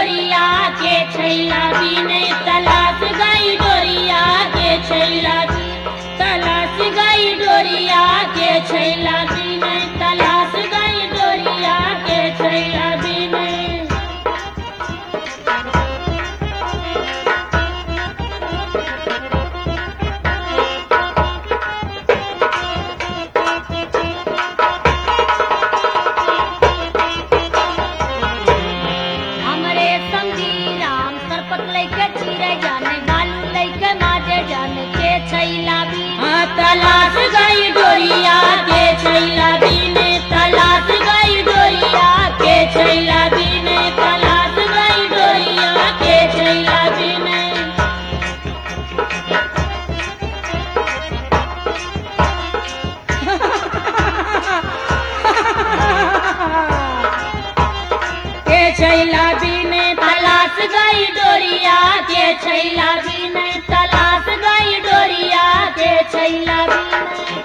डोरिया के छैला बिने तलाश गई डोरिया के छैला तलाश गई डोरिया के छैला बिने तलाश गई डोरिया के छैला बिने। हमरे संगी राम सरपत लैके चिरे जाने बालू लैके माजे जाने के छैला बिने तलाश गई डोरिया के छैला बिने तलाश गई डोरिया के छैला बिने तलाश गई डोरिया के छैला बिने। के छैला बिने तलाश गई डोरिया के छैला बिने तलाश गई डोरिया के छैला बिने।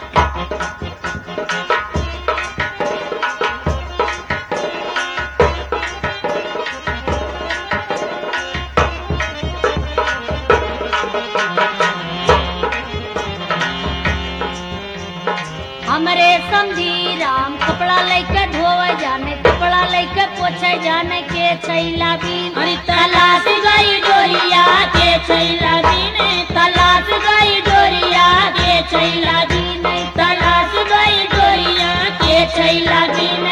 हमरे समझी राम कपड़ा लेके धोवे जाने कपड़ा लेके पोछे जाने के छैला बिने तलाश गई डोरिया के छैला बिने तलाश गई डोरिया के छैला बिने तलाश गई डोरिया के छैला बिने।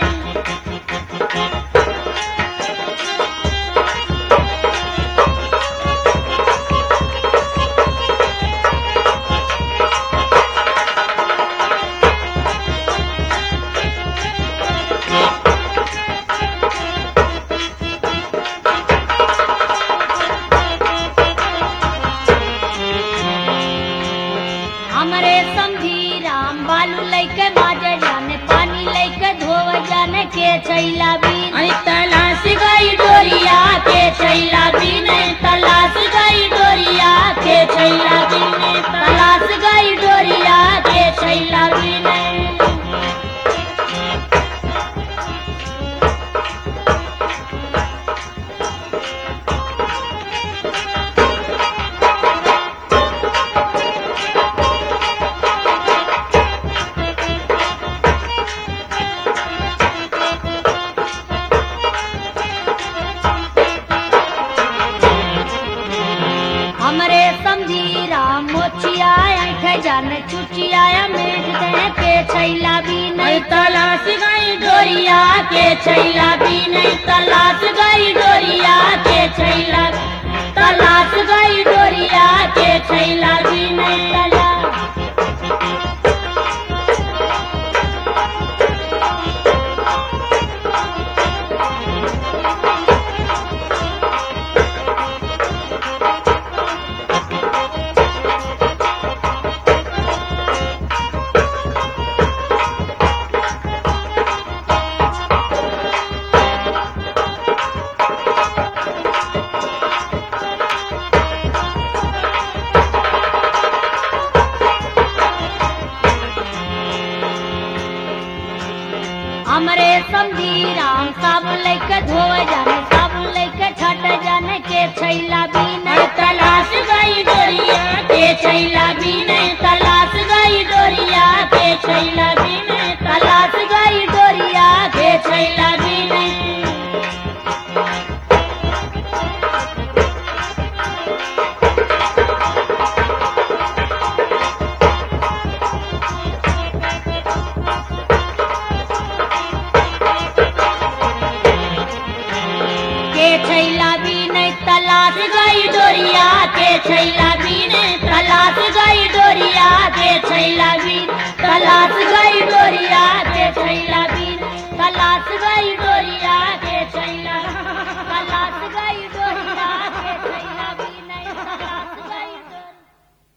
हमरे समझी राम बालू लेके माजे जाने पानी लेके धोवे जाने के छैला बिने तलाश गई डोरिया के छैला बिने तलाश गई डोरिया के छैला बिने तलाश गई डोरिया के छैला बिने। हमरे समझी राम मोचिया ऐठे जाने चुचिया मेघ दे के छैला बिने तलाश गई डोरिया के छैला बिने तलाश गई डोरिया के छैला तलाश गई डोरिया के छैला बिने तलाश। हमरे समझी राम साबुन लेके धोवे जाने साबुन लेके छाटे जाने के छैला बिने तलाश गई डोरिया के छैला बिने तलाश गई डोरिया के छैला